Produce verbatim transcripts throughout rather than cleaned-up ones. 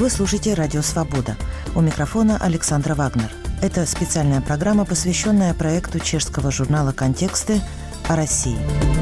Вы слушаете «Радио Свобода». У микрофона Александра Вагнер. Это специальная программа, посвященная проекту чешского журнала «Контексты» о России.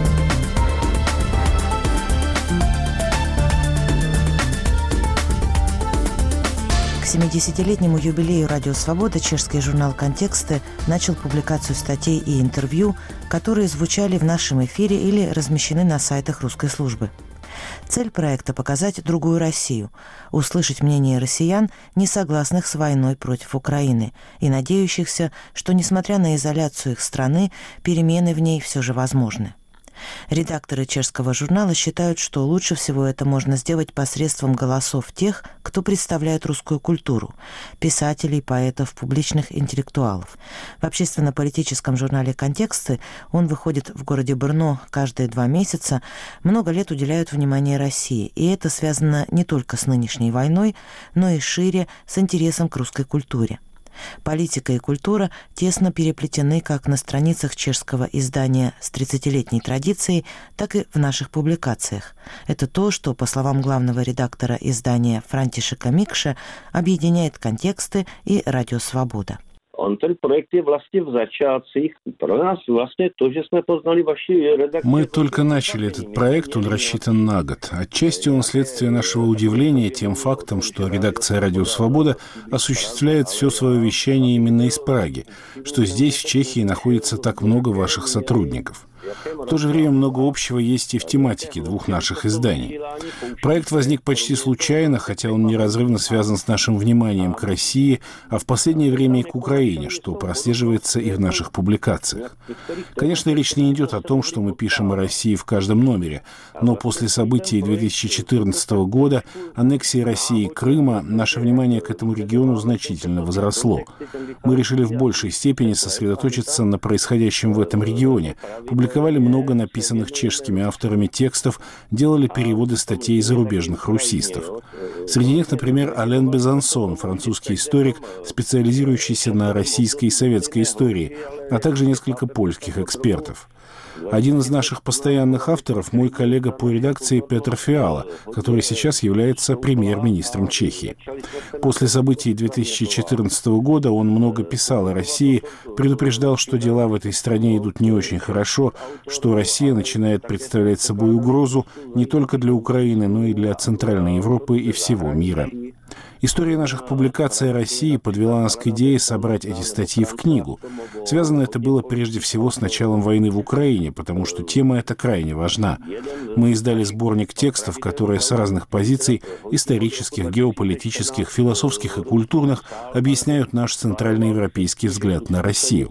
К семидесятилетнему юбилею «Радио Свобода» чешский журнал «Контексты» начал публикацию статей и интервью, которые звучали в нашем эфире или размещены на сайтах русской службы. Цель проекта – показать другую Россию, услышать мнение россиян, не согласных с войной против Украины, и надеющихся, что, несмотря на изоляцию их страны, перемены в ней все же возможны. Редакторы чешского журнала считают, что лучше всего это можно сделать посредством голосов тех, кто представляет русскую культуру – писателей, поэтов, публичных интеллектуалов. В общественно-политическом журнале «Контексты» он выходит в городе Брно каждые два месяца, много лет уделяют внимание России, и это связано не только с нынешней войной, но и шире с интересом к русской культуре. Политика и культура тесно переплетены как на страницах чешского издания с тридцатилетней традицией, так и в наших публикациях. Это то, что, по словам главного редактора издания Франтишека Микше, объединяет «Контексты» и «Радио Свобода». Он, ten projekt je vlastně v začátcích. Pro nás vlastně to, že jsme poznali vaši redakci. Мы только начали этот проект, он рассчитан на год. Отчасти он следствие нашего удивления тем фактом, что редакция «Радио Свобода» осуществляет все свое вещание именно из Праги, что здесь, в Чехии, находится так много ваших сотрудников. В то же время много общего есть и в тематике двух наших изданий. Проект возник почти случайно, хотя он неразрывно связан с нашим вниманием к России, а в последнее время и к Украине, что прослеживается и в наших публикациях. Конечно, речь не идет о том, что мы пишем о России в каждом номере, но после событий две тысячи четырнадцатого года, аннексии России Крыма, наше внимание к этому региону значительно возросло. Мы решили в большей степени сосредоточиться на происходящем в этом регионе, публиковали много написанных чешскими авторами текстов, делали переводы статей зарубежных русистов. Среди них, например, Ален Безансон, французский историк, специализирующийся на российской и советской истории, а также несколько польских экспертов. Один из наших постоянных авторов – мой коллега по редакции Петр Фиала, который сейчас является премьер-министром Чехии. После событий две тысячи четырнадцатого года он много писал о России, предупреждал, что дела в этой стране идут не очень хорошо, что Россия начинает представлять собой угрозу не только для Украины, но и для Центральной Европы и всего мира. История наших публикаций о России подвела нас к идее собрать эти статьи в книгу. Связано это было прежде всего с началом войны в Украине, потому что тема эта крайне важна. Мы издали сборник текстов, которые с разных позиций – исторических, геополитических, философских и культурных – объясняют наш центральноевропейский взгляд на Россию.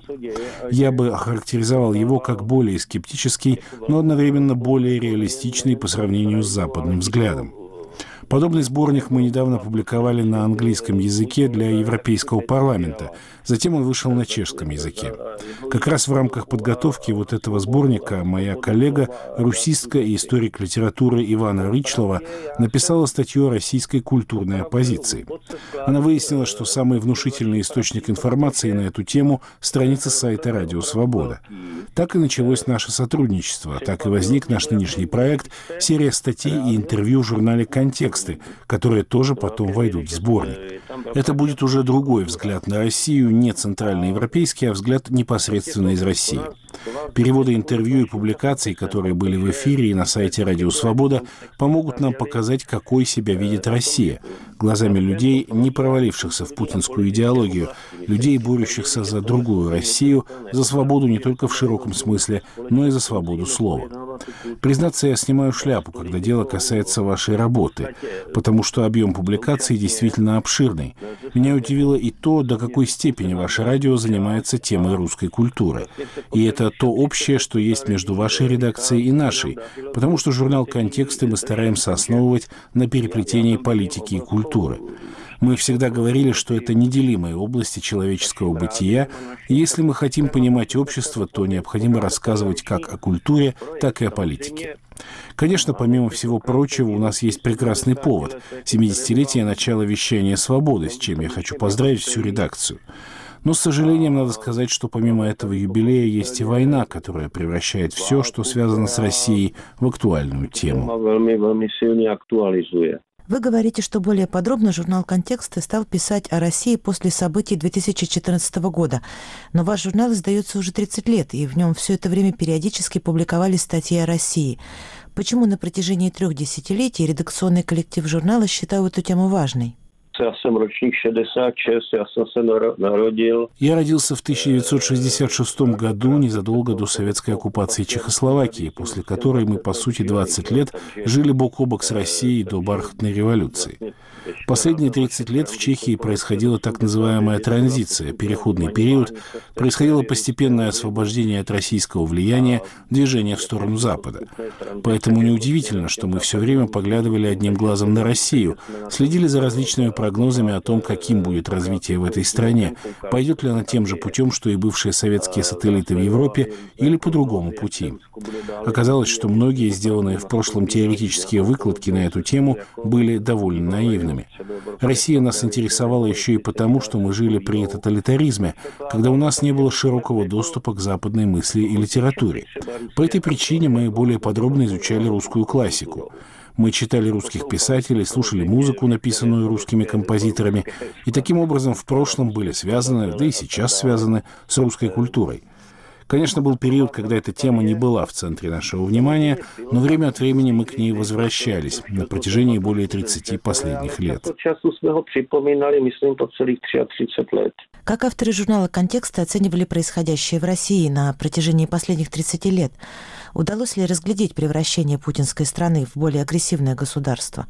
Я бы охарактеризовал его как более скептический, но одновременно более реалистичный по сравнению с западным взглядом. Подобный сборник мы недавно публиковали на английском языке для Европейского парламента. Затем он вышел на чешском языке. Как раз в рамках подготовки вот этого сборника моя коллега, русистка и историк литературы Ивана Рычлова, написала статью о российской культурной оппозиции. Она выяснила, что самый внушительный источник информации на эту тему – страница сайта «Радио Свобода». Так и началось наше сотрудничество, так и возник наш нынешний проект – серия статей и интервью в журнале «Контексты», которые тоже потом войдут в сборник. Это будет уже другой взгляд на Россию, не центральноевропейский, а взгляд непосредственно из России. Переводы интервью и публикаций, которые были в эфире и на сайте «Радио Свобода», помогут нам показать, какой себя видит Россия, глазами людей, не провалившихся в путинскую идеологию, людей, борющихся за другую Россию, за свободу не только в широком смысле, но и за свободу слова. Признаться, я снимаю шляпу, когда дело касается вашей работы, потому что объем публикаций действительно обширный. Меня удивило и то, до какой степени ваше радио занимается темой русской культуры. И это то общее, что есть между вашей редакцией и нашей, потому что журнал «Контексты» мы стараемся основывать на переплетении политики и культуры. Мы всегда говорили, что это неделимые области человеческого бытия, и если мы хотим понимать общество, то необходимо рассказывать как о культуре, так и о политике. Конечно, помимо всего прочего, у нас есть прекрасный повод – семидесятилетие начала вещания «Свободы», с чем я хочу поздравить всю редакцию. Но, с сожалением, надо сказать, что помимо этого юбилея есть и война, которая превращает все, что связано с Россией, в актуальную тему. Вы говорите, что более подробно журнал «Контексты» стал писать о России после событий две тысячи четырнадцатого года. Но ваш журнал издается уже тридцать лет, и в нем все это время периодически публиковались статьи о России. Почему на протяжении трех десятилетий редакционный коллектив журнала считал эту тему важной? Я jsem ročník šedesát šest, я jsem se narodil. Я родился в тысяча девятьсот шестьдесят шестом году, незадолго до советской оккупации Чехословакии, после которой мы, по сути, двадцать лет жили бок о бок с Россией до бархатной революции. Последние тридцать лет в Чехии происходила так называемая транзиция, переходный период, происходило постепенное освобождение от российского влияния, движение в сторону Запада. Поэтому неудивительно, что мы все время поглядывали одним глазом на Россию, следили за различными прогнозами о том, каким будет развитие в этой стране, пойдет ли она тем же путем, что и бывшие советские сателлиты в Европе, или по другому пути. Оказалось, что многие сделанные в прошлом теоретические выкладки на эту тему были довольно наивными. Россия нас интересовала еще и потому, что мы жили при тоталитаризме, когда у нас не было широкого доступа к западной мысли и литературе. По этой причине мы более подробно изучали русскую классику. Мы читали русских писателей, слушали музыку, написанную русскими композиторами, и таким образом в прошлом были связаны, да и сейчас связаны, с русской культурой. Конечно, был период, когда эта тема не была в центре нашего внимания, но время от времени мы к ней возвращались на протяжении более тридцати последних лет. Как авторы журнала «Контексты» оценивали происходящее в России на протяжении последних тридцати лет? Удалось ли разглядеть превращение путинской страны в более агрессивное государство?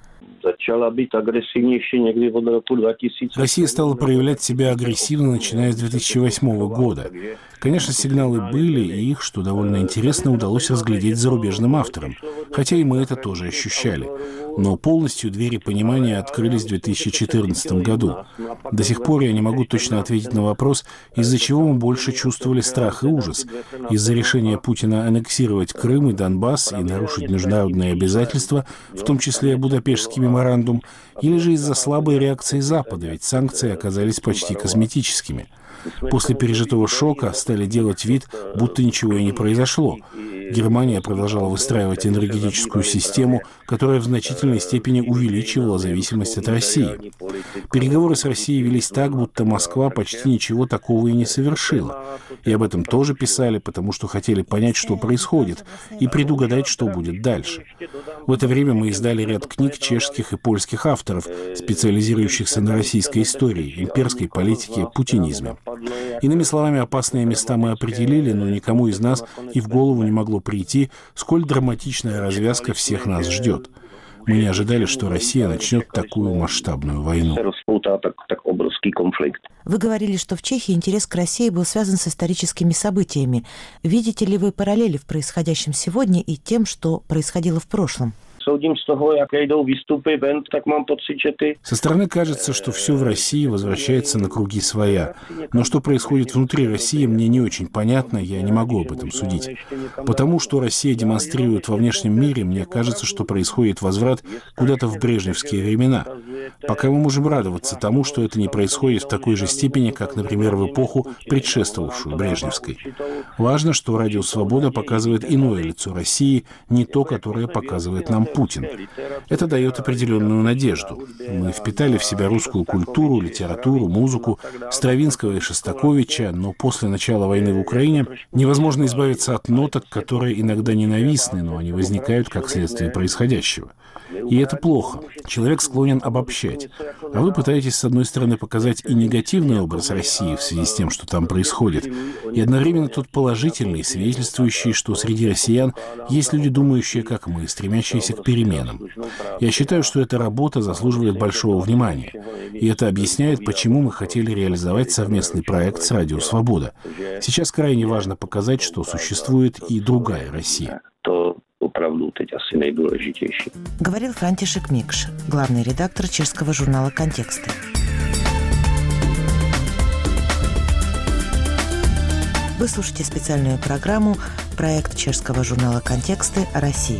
Россия стала проявлять себя агрессивно, начиная с две тысячи восьмого года. Конечно, сигналы были, и их, что довольно интересно, удалось разглядеть зарубежным авторам, хотя и мы это тоже ощущали. Но полностью двери понимания открылись в две тысячи четырнадцатом году. До сих пор я не могу точно ответить на вопрос, из-за чего мы больше чувствовали страх и ужас. Из-за решения Путина аннексировать Крым и Донбасс и нарушить международные обязательства, в том числе Будапештский меморандум, или же из-за слабой реакции Запада, ведь санкции оказались почти косметическими. После пережитого шока стали делать вид, будто ничего и не произошло. Германия продолжала выстраивать энергетическую систему, которая в значительной степени увеличивала зависимость от России. Переговоры с Россией велись так, будто Москва почти ничего такого и не совершила. И об этом тоже писали, потому что хотели понять, что происходит, и предугадать, что будет дальше. В это время мы издали ряд книг чешских и польских авторов, специализирующихся на российской истории, имперской политике, путинизме. Иными словами, опасные места мы определили, но никому из нас и в голову не могло прийти, сколь драматичная развязка всех нас ждет. Мы не ожидали, что Россия начнет такую масштабную войну. Вы говорили, что в Чехии интерес к России был связан с историческими событиями. Видите ли вы параллели в происходящем сегодня и тем, что происходило в прошлом? Со стороны кажется, что все в России возвращается на круги своя. Но что происходит внутри России, мне не очень понятно, я не могу об этом судить. Потому что Россия демонстрирует во внешнем мире, мне кажется, что происходит возврат куда-то в брежневские времена. Пока мы можем радоваться тому, что это не происходит в такой же степени, как, например, в эпоху, предшествовавшую брежневской. Важно, что Радио Свобода показывает иное лицо России, не то, которое показывает нам Путин. Это дает определенную надежду. Мы впитали в себя русскую культуру, литературу, музыку, Стравинского и Шостаковича, но после начала войны в Украине невозможно избавиться от ноток, которые иногда ненавистны, но они возникают как следствие происходящего. И это плохо. Человек склонен обобщать. А вы пытаетесь, с одной стороны, показать и негативный образ России в связи с тем, что там происходит, и одновременно тот положительный, свидетельствующий, что среди россиян есть люди, думающие, как мы, стремящиеся к переменам. Я считаю, что эта работа заслуживает большого внимания. И это объясняет, почему мы хотели реализовать совместный проект с Радио Свобода. Сейчас крайне важно показать, что существует и другая Россия. Говорил Франтишек Микш, главный редактор чешского журнала «Контексты». Вы слушаете специальную программу «Проект чешского журнала «Контексты» о России».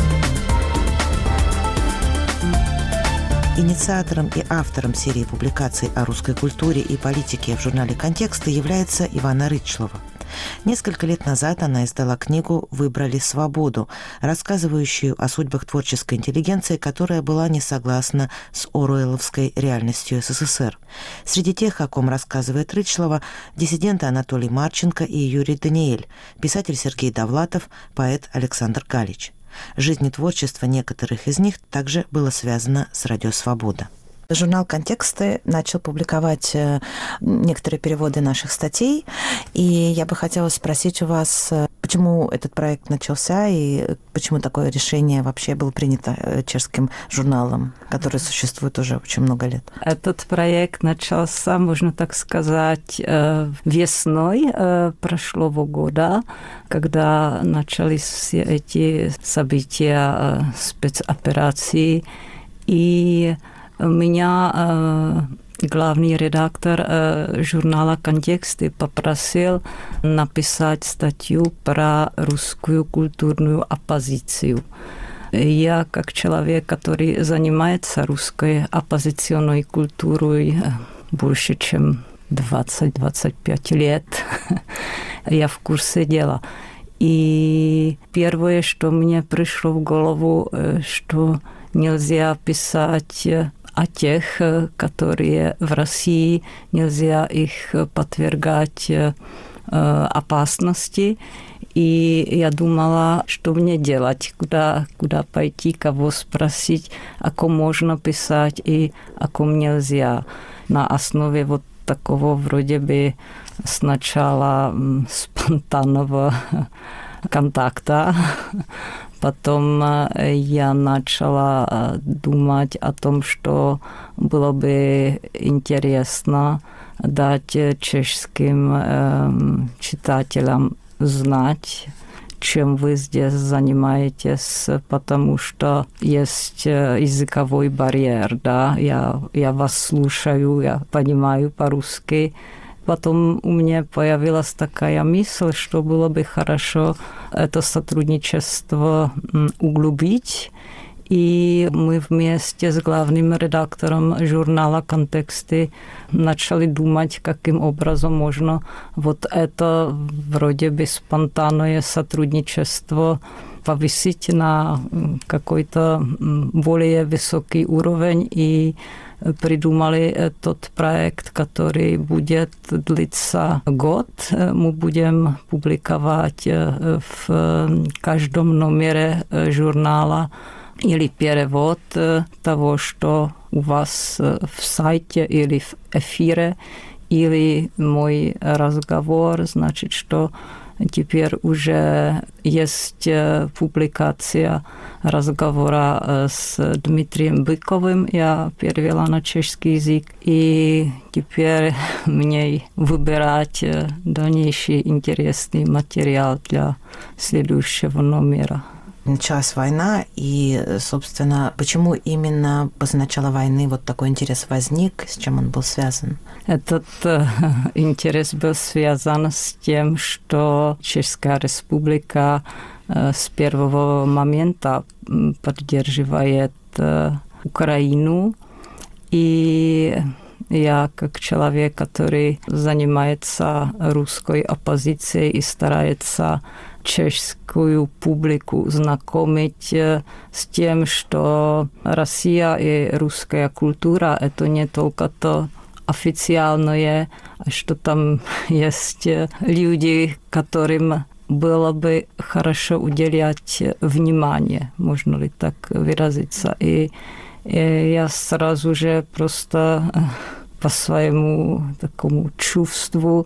Инициатором и автором серии публикаций о русской культуре и политике в журнале «Контексты» является Ивана Рычлова. Несколько лет назад она издала книгу «Выбрали свободу», рассказывающую о судьбах творческой интеллигенции, которая была не согласна с оруэлловской реальностью СССР. Среди тех, о ком рассказывает Рычлова, диссиденты Анатолий Марченко и Юрий Даниэль, писатель Сергей Довлатов, поэт Александр Галич. Жизнь и творчество некоторых из них также было связано с «Радио Свобода». Журнал «Контексты» начал публиковать некоторые переводы наших статей, и я бы хотела спросить у вас, почему этот проект начался и почему такое решение вообще было принято чешским журналом, который существует уже очень много лет. Этот проект начался, можно так сказать, весной прошлого года, когда начались все эти события спецоперации, и меня э, главный редактор э, журнала «Контексты» попросил написать статью про русскую культурную оппозицию. Я, как человек, который занимается русской оппозиционной культурой больше, чем двадцать-двадцать пять лет, я в курсе дела. И первое, что мне пришло в голову, что нельзя писать о тех, которые в России, нельзя их подвергать опасности. И я думала, что мне делать, куда, куда пойти, кого спросить, о ком можно писать и о ком нельзя. На основе вот такого вроде бы сначала спонтанного контакта. Потом я начала думать о том, что было бы интересно дать чешским читателям знать, чем вы здесь занимаетесь, потому что есть языковой барьер, да, я, я вас слушаю, я понимаю по-русски. Потом у меня появилась такая мысль, что было бы хорошо это сотрудничество углубить. И мы вместе с главным редактором журнала «Контексты» начали думать, каким образом можно вот это вроде бы спонтанное сотрудничество повысить на какой-то более высокий уровень, и придумали тот проект, который будет длиться год. Мы будем публиковать в каждом номере журнала или перевод того, что у вас в сайте или в эфире, или мой разговор, значит, что теперь уже есть публикация разговора с Дмитрием Быковым. Я перевела на чешский язык. И теперь мне выбирать дальнейший интересный материал для следующего номера. Началась война, и, собственно, почему именно после начала войны вот такой интерес возник, с чем он был связан? Этот э, интерес был связан с тем, что Чешская Республика э, с первого момента поддерживает э, Украину, и я, как человек, который занимается русской оппозицией и старается чешскую публику знакомить с тем, что Россия и русская культура – это не только то официальное, а что там есть люди, которым было бы хорошо уделять внимание, можно ли так выразиться. И, и я сразу же просто по своему такому чувству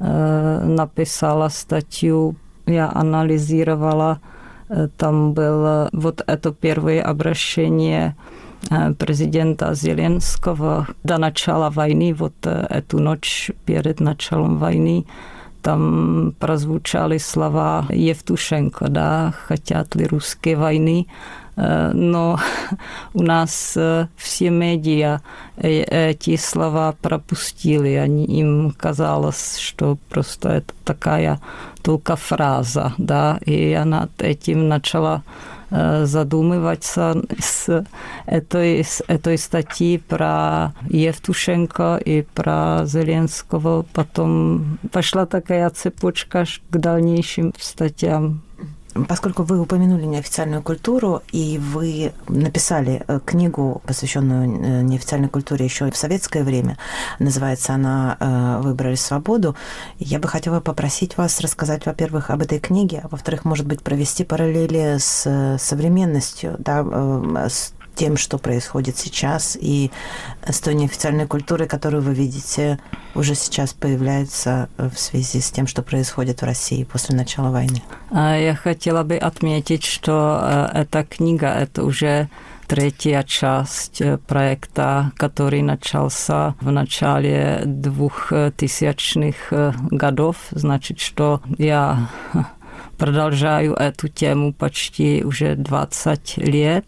написала статью. Я анализировала, там было вот это первое обращение президента Зеленского до начала войны, вот эту ночь перед началом войны, там прозвучали слова Евтушенко, да, хотят ли русские войны, но у нас все медиа эти слова пропустили, они, им казалось, что просто это такая только фраза, да, и я над этим начала задумываться с этой, с этой статьи про Евтушенко и про Зеленского. Потом пошла такая цепочка к дальнейшим статьям. Поскольку вы упомянули неофициальную культуру, и вы написали книгу, посвященную неофициальной культуре еще в советское время, называется она «Выбрали свободу», я бы хотела попросить вас рассказать, во-первых, об этой книге, а во-вторых, может быть, провести параллели с современностью, да, с тем, что происходит сейчас, и с той неофициальной культурой, которую вы видите уже сейчас появляется в связи с тем, что происходит в России после начала войны. Я хотела бы отметить, что эта книга – это уже третья часть проекта, который начался в начале двухтысячных годов. Значит, что я продолжаю эту тему почти уже двадцать лет.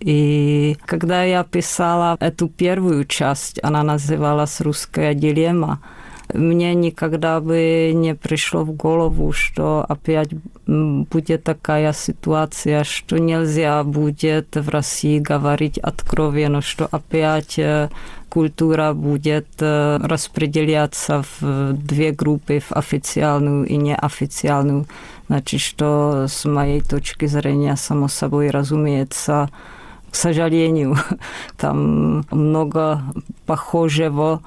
И когда я писала эту первую часть, она называлась «Русская дилемма», мне никогда бы не пришло в голову, что опять будет такая ситуация, что нельзя будет в России говорить откровенно, что опять культура будет распределяться в две группы, в официальную и неофициальную. Значит, что с моей точки зрения, само собой разумеется, к сожалению, там много похожего,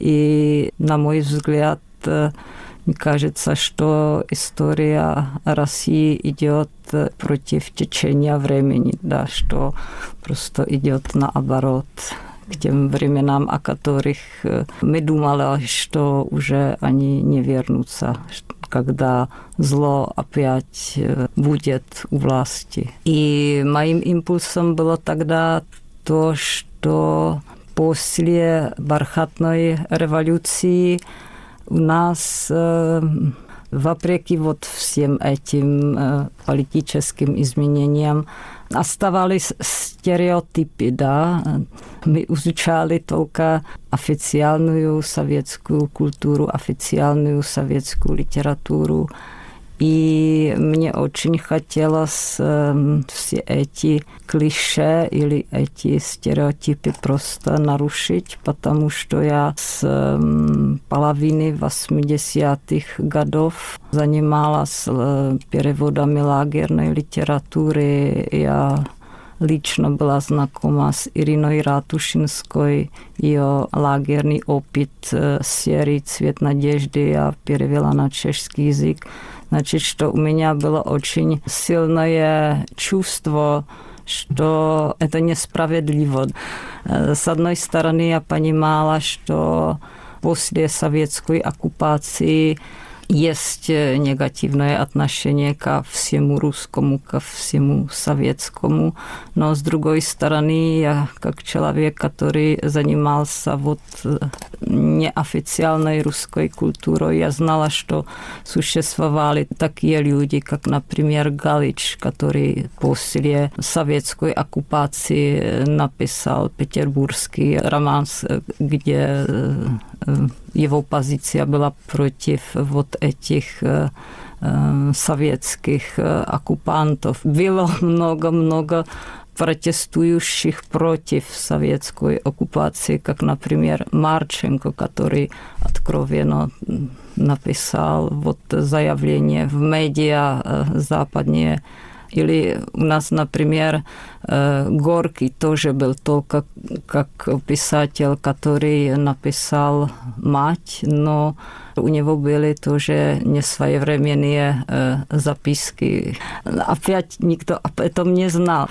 и, на мой взгляд, мне кажется, что история России идет против течения времени, да, что просто идет наоборот к тем временам, о которых мы думали, что уже они не вернутся, когда зло опять будет у власти. И моим импульсом было тогда то, что после бархатной революции у нас, вопреки вот всем этим политическим изменениям, оставались стереотипы, да. Мы изучали только официальную советскую культуру, официальную советскую литературу. И мне очень хотелось э, все эти клише или эти стереотипы просто нарушить, потому что я с э, половины восьмидесятых годов занималась э, переводами лагерной литературы. Я лично была знакома с Ириной Ратушинской. Ее лагерный опыт э, серии «Цвет надежды» я перевела на чешский язык. Значит, что у меня было очень сильное чувство, что это несправедливо. С одной стороны, я понимала, что после советской оккупации есть негативное отношение ко всему русскому, ко всему советскому. Но с другой стороны, я как человек, который занимался вот неофициальной русской культурой, я знала, что существовали такие люди, как, например, Галич, который после советской оккупации написал петербургский романс, где его позиция была против вот этих э, э, советских э, оккупантов. Было много-много протестующих против советской оккупации, как, например, Марченко, который откровенно написал вот заявление в медиа э, западные. Или у нас, например, Горький тоже был только как писатель, который написал «Мать», но у него были тоже несвоевременные записки. Опять никто об этом не знал.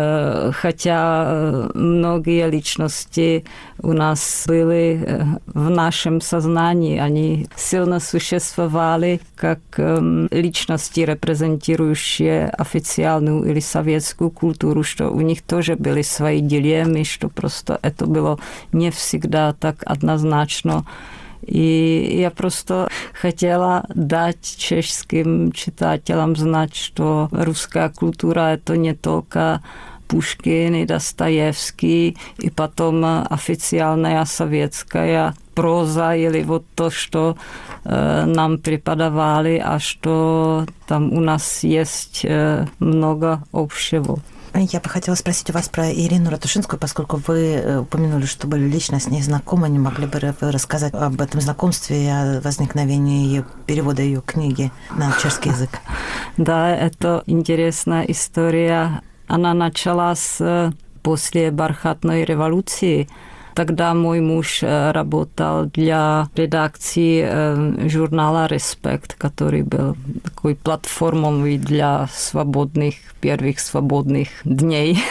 Хотя многие личности у нас были в нашем сознании. Они сильно существовали как личности, репрезентирующие официальную или советскую культуру, что у них тоже были свои дилеммы, что просто это было не всегда так однозначно. И я просто хотела дать чешским читателям знать, что русская культура – это не только Пушкин и Достоевский, и потом официальная советская проза, или вот то, что э, нам преподавали, а что там у нас есть э, много общего. Я бы хотела спросить у вас про Ирину Ратушинскую, поскольку вы упомянули, что были лично с ней знакомы. Не могли бы вы рассказать об этом знакомстве и о возникновении ее перевода ее книги на чешский язык? Да, это интересная история. Она началась после бархатной революции. Тогда мой муж работал для редакции журнала «Респект», который был такой платформой для свободных, первых свободных дней.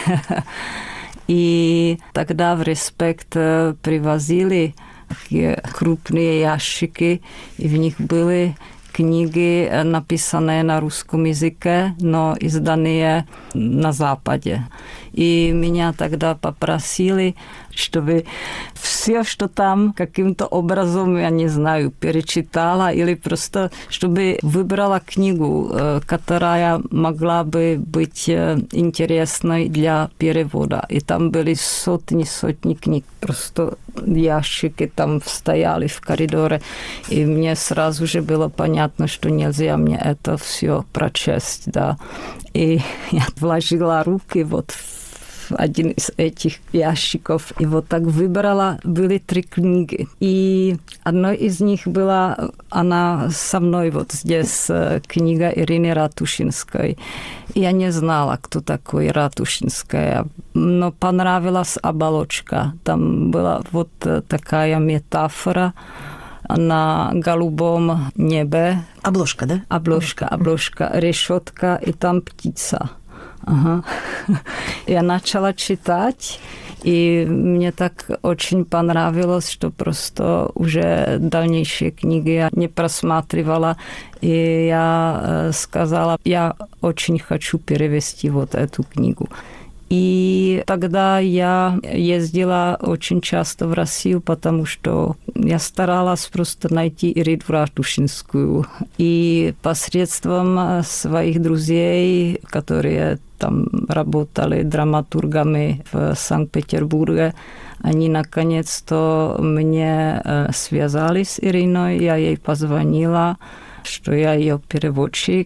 И тогда в «Респект» привозили такие крупные ящики, и в них были книги, написанные на русском языке, но изданные на Западе. И меня тогда попросили, чтобы все, что там каким-то образом, я не знаю, перечитала, или просто, чтобы выбрала книгу, которая могла бы быть интересной для перевода. И там были сотни, сотни книг. Просто ящики там стояли в коридоре. И мне сразу же было понятно, что нельзя мне это все прочесть. Да. И я вложила руки вот в один из этих ящиков. И вот так выбрала, были три книги. И одной из них была, она со мной вот здесь, книга Ирины Ратушинской. Я не знала, кто такой Ратушинская, но понравилась оболочка. Там была вот такая метафора на голубом небе. Обложка, да? Обложка, обложка, решетка, и там птица. Ага. Я начала читать, и мне так очень понравилось, что просто уже дальнейшие книги я не просматривала. И я сказала, я очень хочу перевести вот эту книгу. И тогда я ездила очень часто в Россию, потому что я старалась просто найти Ирину Ратушинскую. И посредством своих друзей, которые там работали драматургами в Санкт-Петербурге, они наконец-то мне связали с Ириной, я ей позвонила, что я ее переводчик,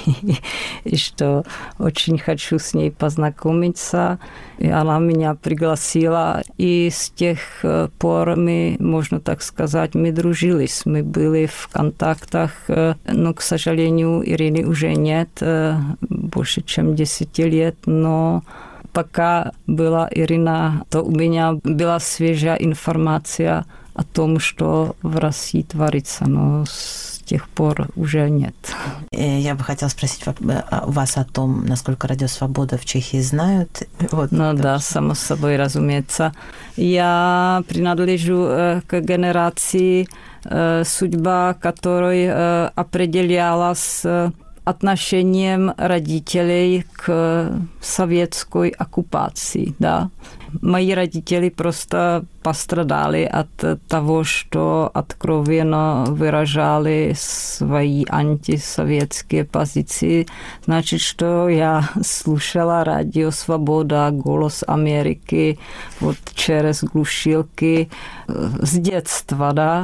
и что очень хочу с ней познакомиться. И она меня пригласила, и с тех пор мы, можно так сказать, мы дружились, мы были в контактах, но, к сожалению, Ирины уже нет, больше чем десять лет, но пока была Ирина, то у меня была свежая информация о том, что в России творится, но с тех пор уже нет. Я бы хотела спросить вас о том, насколько Радио Свобода в Чехии знают. Вот, ну да, само собой, разумеется. Я принадлежу к генерации, судьба которой определялась отношением родителей к советской оккупации, да. Мои родители просто пострадали от того, что откровенно выражали свои антисоветские позиции. Значит, что я слушала Радио Свобода, Голос Америки, вот через глушилки с детства, да.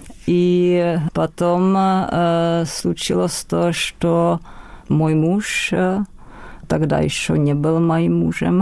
И потом э, случилось то, что мой муж, э, тогда еще не был моим мужем,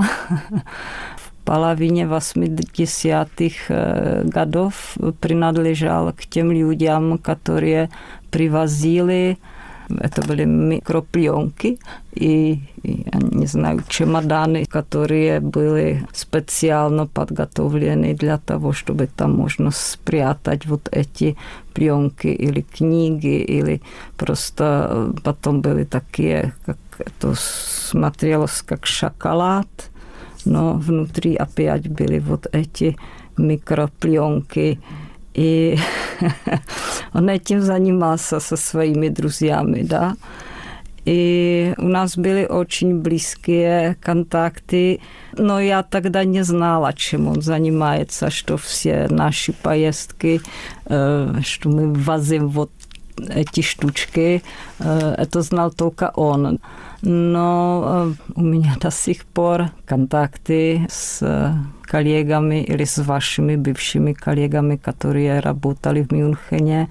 в половине восьмидесятых годов принадлежал к тем людям, которые привозили, это были микропленки и, и, не знаю, чемоданы, которые были специально подготовлены для того, чтобы там можно спрятать вот эти пленки или книги, или просто потом были такие, как это смотрелось как шоколад, но внутри опять были вот эти микропленки. И он этим занимался со своими друзьями, да. И у нас были очень близкие контакты, но я тогда не знала, чем он занимается, что все наши поездки, что мы возим вот эти штучки, это знал только он. Но у меня до сих пор контакты с коллегами или с вашими бывшими коллегами, которые работали в Мюнхене.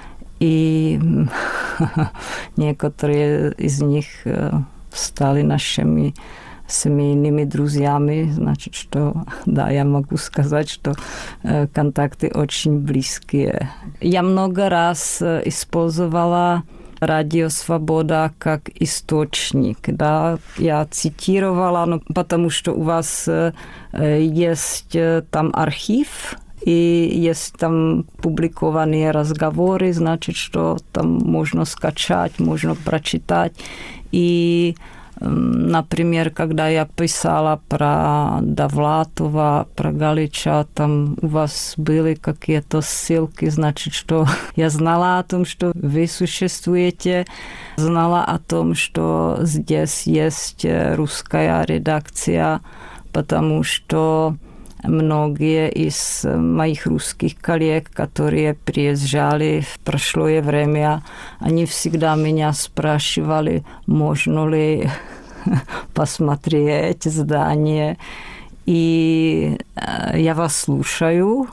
И некоторые из них стали нашими семейными друзьями, значит, что, да, я могу сказать, что контакты очень близкие. Я много раз использовала Радио Свобода как источник, да, я цитировала, ну, потому что у вас есть там архив, и есть там публикованные разговоры, значит, что там можно скачать, можно прочитать. И, например, когда я писала про Довлатова, про Галича, там у вас были какие-то ссылки, значит, что я знала о том, что вы существуете, знала о том, что здесь есть русская редакция, потому что многие из моих русских коллег, которые приезжали в прошлое время, они всегда меня спрашивали, можно ли посмотреть здание. И я вас слушаю.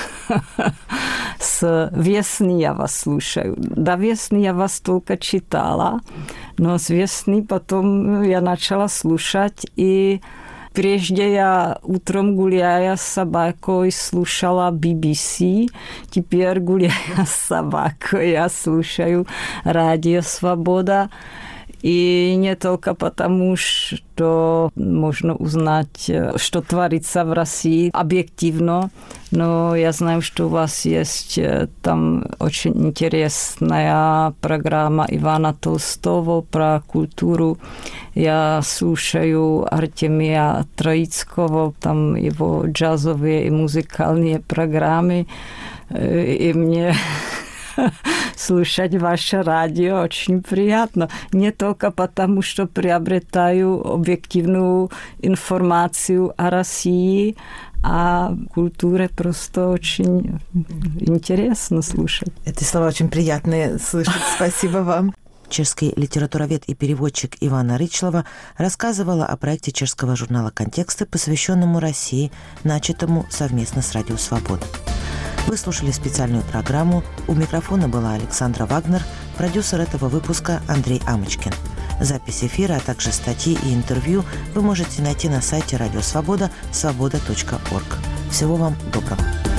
С весны я вас слушаю. До весны я вас только читала, но с весны потом я начала слушать, и прежде я утром, гуляя с собакой, слушала би би си. Теперь, гуляя с собакой, я слушаю Радио Свобода. И не только потому, что можно узнать, что творится в России объективно, но я знаю, что у вас есть там очень интересная программа Ивана Толстого про культуру. Я слушаю Артемия Троицкого, там его джазовые и музыкальные программы, и мне слушать ваше радио очень приятно. Не только потому, что приобретаю объективную информацию о России, а культуре просто очень интересно слушать. Эти слова очень приятные слышать. Спасибо вам. Чешский литературовед и переводчик Ивана Рычлова рассказывала о проекте чешского журнала «Контексты», посвященному России, начатому совместно с Радио Свобода. Вы слушали специальную программу. У микрофона была Александра Вагнер, продюсер этого выпуска Андрей Амочкин. Запись эфира, а также статьи и интервью вы можете найти на сайте Радио Свобода свобода точка орг. Всего вам доброго.